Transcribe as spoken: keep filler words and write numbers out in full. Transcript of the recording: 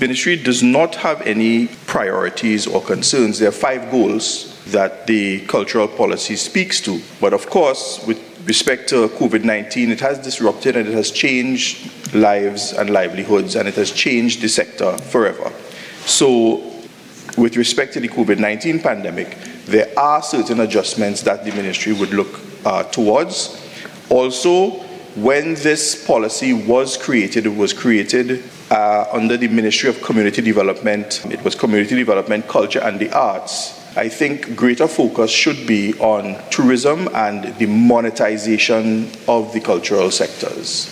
ministry does not have any priorities or concerns. There are five goals that the cultural policy speaks to. But of course, with respect to COVID nineteen, it has disrupted and it has changed lives and livelihoods, and it has changed the sector forever. So, with respect to the COVID nineteen pandemic, there are certain adjustments that the ministry would look uh, towards. Also, when this policy was created, it was created uh, under the Ministry of Community Development. It was Community Development, Culture and the Arts. I think greater focus should be on tourism and the monetization of the cultural sectors.